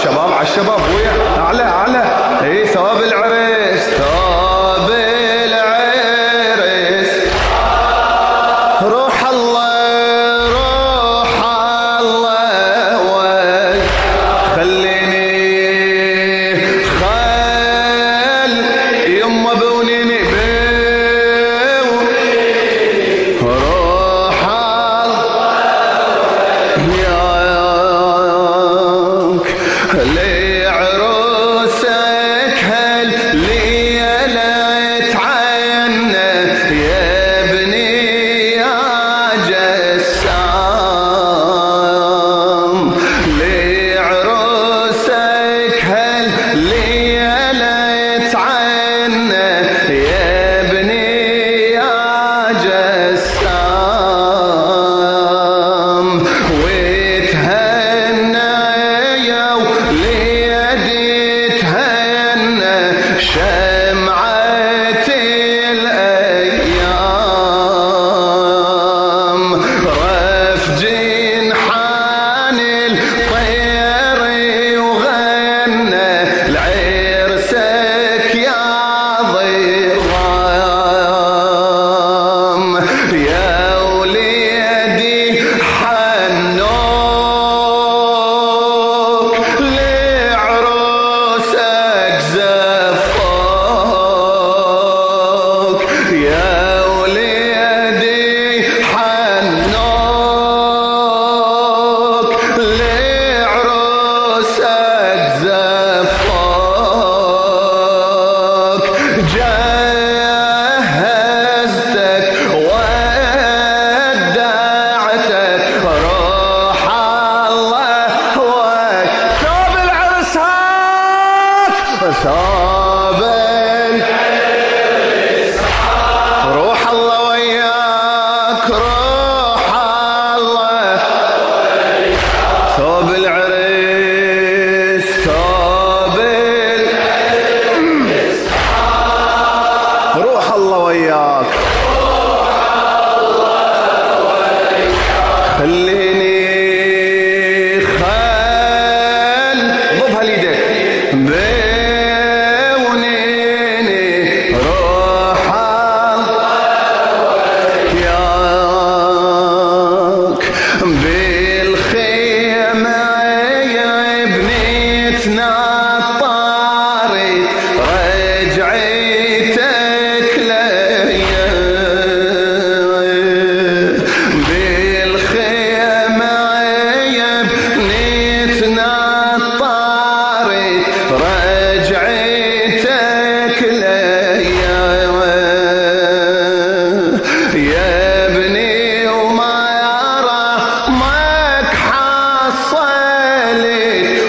عالشباب عالشباب ويا اعلى اعلى. اي ثوب العريس ثوب العريس روح الله روح الله وي خليني خل يما بونيني روح الله ياك لعروسك هل ليلت عنا يا ابني يا جسام لعروسك هل ليلت عنا يا ابني يا جسام وتهنى يا وليدي تهنى شمعة الأيام رف جنحان الطير وغنى لعرسك يا ضرام يا وليدي حنوك لعروسك زفوك يا وليدي حنوك لعروسك زفوك جهزتك ودعتك روح الله وك ثوب العرس هاك ثوب روح الله وياك روح الله ثوب العريس ثوب روح الله وياك خليني خل ضبها ليدك بونيني روح ياك بالخيمة يا ابنتنا الطارت رجعتك ليا بالخيمة يا ابنتنا الطارت رجعتك ليا يا ابني وما رحمك حصلت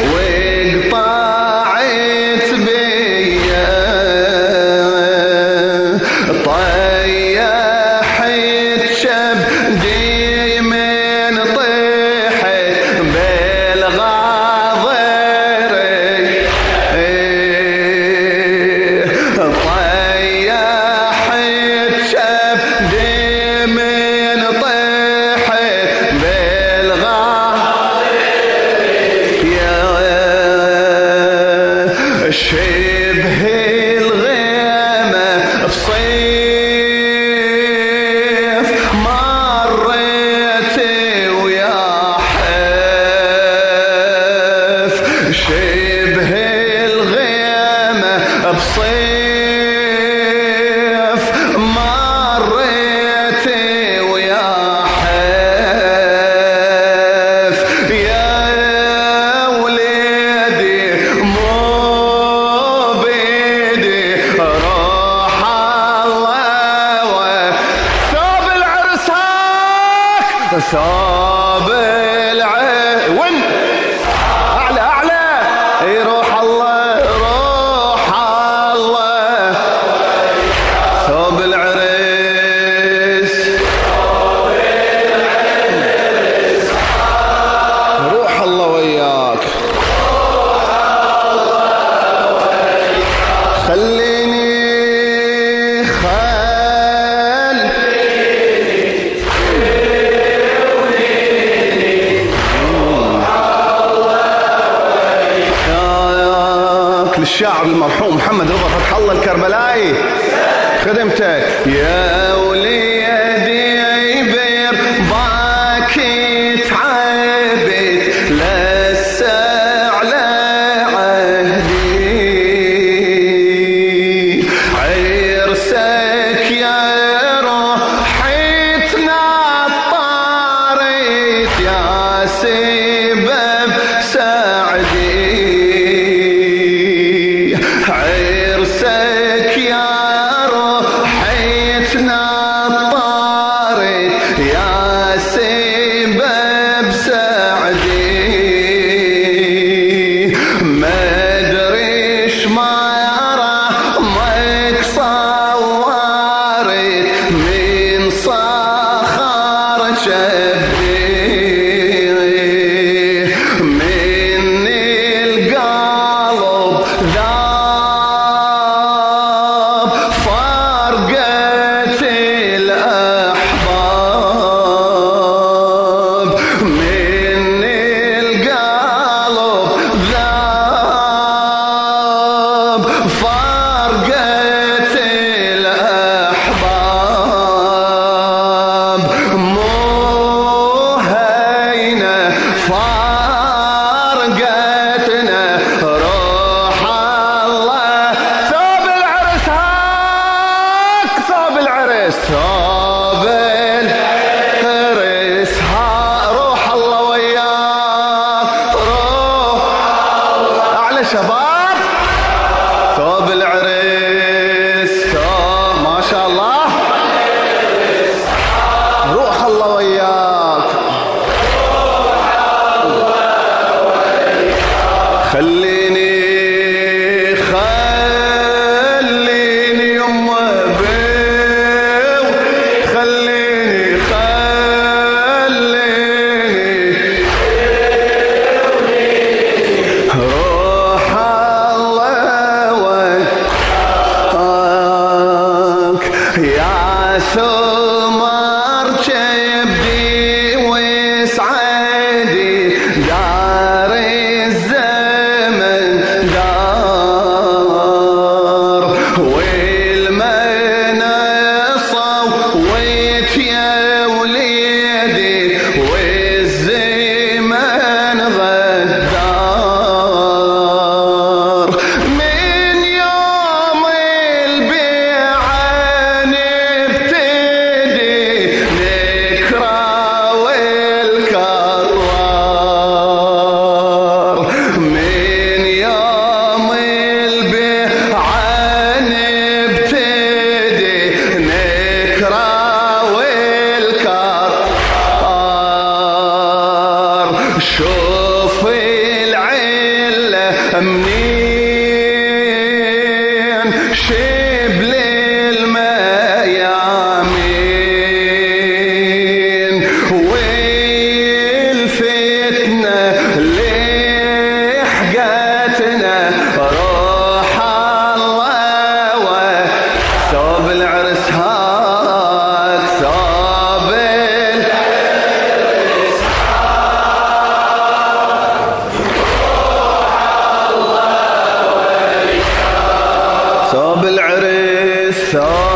وقطعت بيا طيحت شبدي من طيحت بالغاضر طيحت شبدي من طيحت بالغاضر يا شبه الغيمة بصيف مريت ويا حيف شبه الغيمة بصيف مريت ويا حيف يا وليدي مو بيدي روح الله ثوب العرس هاك ثوب العرس وين اعلى اعلى الشاعر المرحوم محمد رضا فتح الله الكربلائي. خدمتك يا وليدي بير باكي تعبت لسه على عهدي عرسك يا روحي تنطرت يا سبب سعدي عرسك يا روحي تنطرت يا سبب سعدي ما ادريش ما رحمك صورت من صخر شفدي من القلب ذاب فرقة الأحباب من القلب ذاب فرقة الأحباب مو هينة فرقتنا روح الله ثوب العرس هاك ثوب العرس ثوب العرس ها روح الله وياك روح أعلى شباب ثوب العرس ثوب ما شاء الله روح الله وياك خليني يما بيو خليني روح الله وياك يا ثمر جبدي وسعدي دار الزمن دار والمنصة ويت يا وليدي والزمن غدار من يوم البيعة نبتدي نكرة والكروار من يوم البيعة نبتدي نكرة والكروار شوف العلة منين شبل الميامين والفتنة لحقتنا روح الله ثوب العرس هاك ثوب ثوب العرس ثوب